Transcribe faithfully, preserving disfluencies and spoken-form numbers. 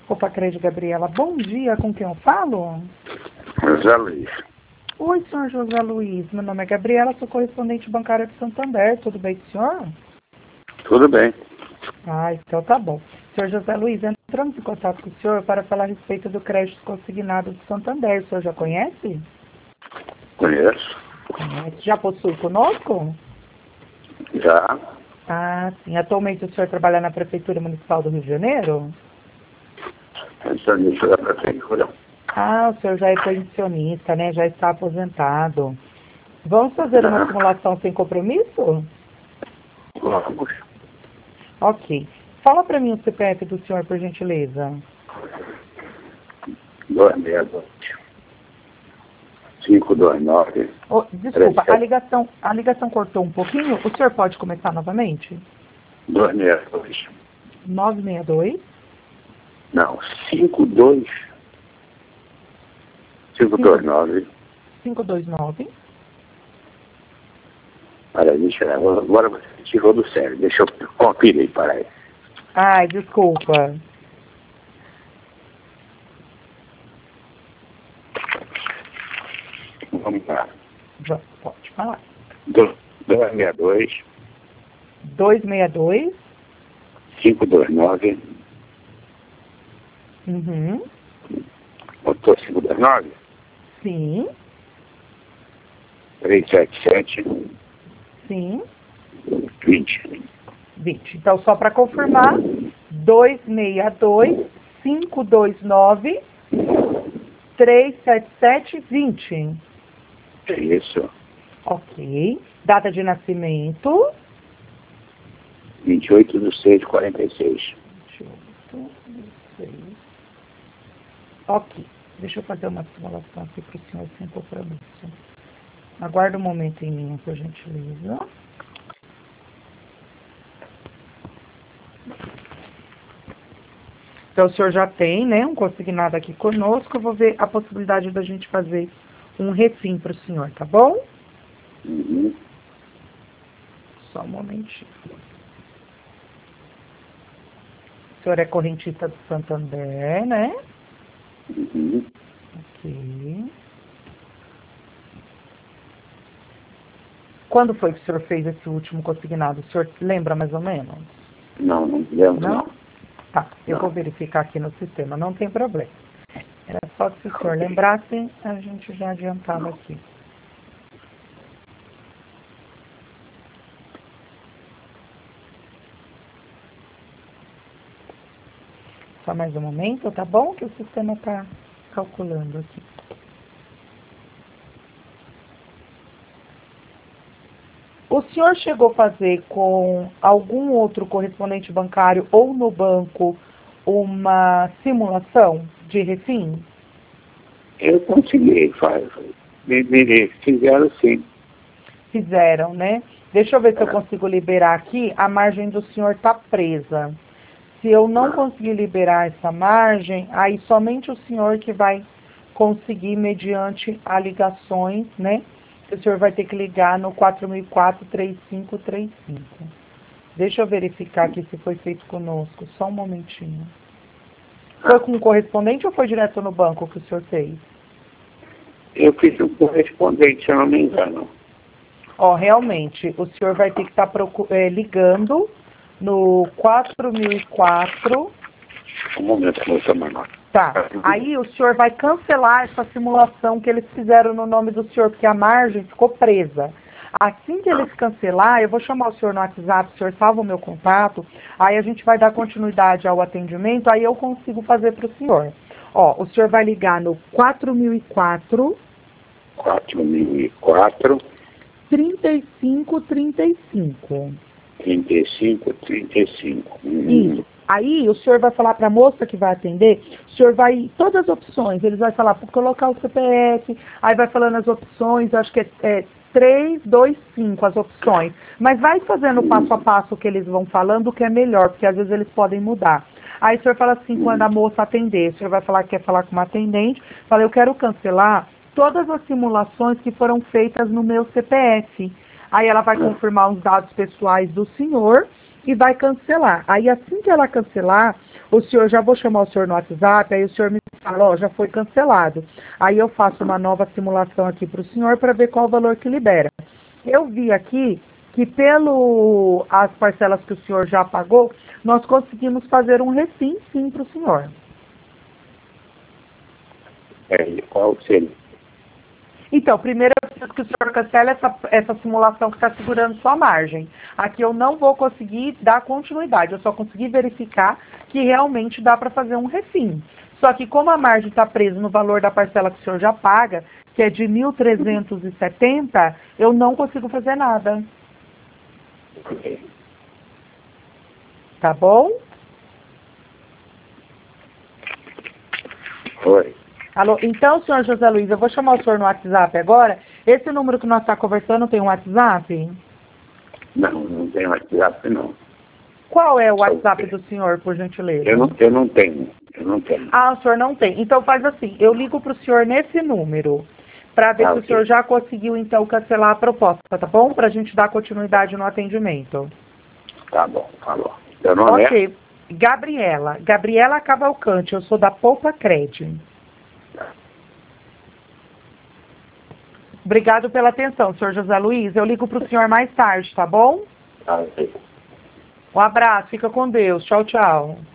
Opa, Crédito Gabriela. Bom dia, com quem eu falo? José Luiz. Oi, senhor José Luiz. Meu nome é Gabriela, sou correspondente bancária de Santander. Tudo bem com o senhor? Tudo bem. Ah, então tá bom. Senhor José Luiz, entramos em contato com o senhor para falar a respeito do crédito consignado de Santander. O senhor já conhece? Conheço. Conhece. Já possui conosco? Já. Ah, sim. Atualmente o senhor trabalha na Prefeitura Municipal do Rio de Janeiro? Pensionista da prefeitura. Ah, o senhor já é pensionista, né? Já está aposentado. Vamos fazer uma Ah. simulação sem compromisso? Vamos. Ok. Fala para mim o C P F do senhor, por gentileza. Dois meia dois. Cinco dois nove. Oh, desculpa, a ligação, a ligação cortou um pouquinho. O senhor pode começar novamente? Dois meia dois. nove seis dois. Não, cinco dois. Cinco dois nove. cinco dois nove. Peraí, deixa eu. Agora você tirou do sério. Deixa eu conferir, peraí. Ai, desculpa. Vamos lá. Já pode falar. dois seis dois. dois seis dois. cinco dois nove. Uhum. Botou cinco dois nove? Sim, três sete sete. sim. vinte. vinte. Então, só para confirmar, dois seis dois, cinco dois nove, três sete sete, vinte. É isso. Ok. Data de nascimento. vinte e oito de seis de quarenta e seis. vinte e oito de seis. Ok. Deixa eu fazer uma simulação aqui para o senhor sem compromisso. Aguarda um momento em mim, por gentileza. Então, o senhor já tem, né, um consignado aqui conosco. Eu vou ver a possibilidade da gente fazer um refim para o senhor, tá bom? Uhum. Só um momentinho. O senhor é correntista do Santander, né? Uhum. Ok. Quando foi que o senhor fez esse último consignado? O senhor lembra mais ou menos? Não, não lembro, não. Não? Tá, eu Não. vou verificar aqui no sistema, não tem problema. Era só que se o senhor lembrasse, a gente já adiantava aqui. Só mais um momento, tá bom? Que o sistema está calculando aqui. O senhor chegou a fazer com algum outro correspondente bancário ou no banco uma simulação de refim? Eu consegui, faz. Me, me fizeram sim. Fizeram, né? Deixa eu ver se eu É. consigo liberar aqui. A margem do senhor está presa. Se eu não conseguir liberar essa margem, aí somente o senhor que vai conseguir mediante a ligações, né? O senhor vai ter que ligar no quatro mil e quatro, três cinco três cinco. Deixa eu verificar aqui se foi feito conosco. Só um momentinho. Foi com um correspondente ou foi direto no banco que o senhor fez? Eu fiz um correspondente, se eu não me engano. Ó, realmente, o senhor vai ter que estar é, ligando no quatro mil e quatro. Um momento, moça, mano. Tá. Aí o senhor vai cancelar essa simulação que eles fizeram no nome do senhor, porque a margem ficou presa. Assim que eles cancelar, eu vou chamar o senhor no WhatsApp, o senhor salva o meu contato, aí a gente vai dar continuidade ao atendimento, aí eu consigo fazer para o senhor. Ó, o senhor vai ligar no quatro mil e quatro. quatro mil e quatro. trinta e cinco, trinta e cinco. trinta e cinco, trinta e cinco. Hum. Isso. Aí o senhor vai falar para a moça que vai atender, o senhor vai, todas as opções, eles vão falar para colocar o C P F, aí vai falando as opções, acho que é, é três, dois, cinco as opções. Mas vai fazendo passo a passo o que eles vão falando, o que é melhor, porque às vezes eles podem mudar. Aí o senhor fala assim, quando a moça atender, o senhor vai falar que quer falar com uma atendente, fala, eu quero cancelar todas as simulações que foram feitas no meu C P F. Aí ela vai confirmar os dados pessoais do senhor e vai cancelar. Aí assim que ela cancelar, o senhor, já vou chamar o senhor no WhatsApp, aí o senhor me fala, ó, já foi cancelado. Aí eu faço uma nova simulação aqui para o senhor para ver qual o valor que libera. Eu vi aqui que pelo as parcelas que o senhor já pagou, nós conseguimos fazer um refim sim para o senhor. É, qual seria? Então, primeiro eu preciso que o senhor cancele essa, essa simulação que está segurando sua margem. Aqui eu não vou conseguir dar continuidade, eu só consegui verificar que realmente dá para fazer um refim. Só que como a margem está presa no valor da parcela que o senhor já paga, que é de mil trezentos e setenta, eu não consigo fazer nada. Ok. Tá bom? Oi. Alô? Então, senhor José Luiz, eu vou chamar o senhor no WhatsApp agora. Esse número que nós estamos conversando tem um WhatsApp? Não, não tem WhatsApp, não. Qual é o WhatsApp do senhor, por gentileza? Eu não, eu não tenho, eu não tenho. Ah, o senhor não tem. Então faz assim, eu ligo para o senhor nesse número, para ver Ah, se o ok. senhor já conseguiu, então, cancelar a proposta, tá bom? Para a gente dar continuidade no atendimento. Tá bom, falou. Seu nome é? Ok. Gabriela. Gabriela Cavalcante, eu sou da Poupa Cred. Obrigado pela atenção, senhor José Luiz. Eu ligo para o senhor mais tarde, tá bom? Tá, ok. Um abraço, fica com Deus. Tchau, tchau.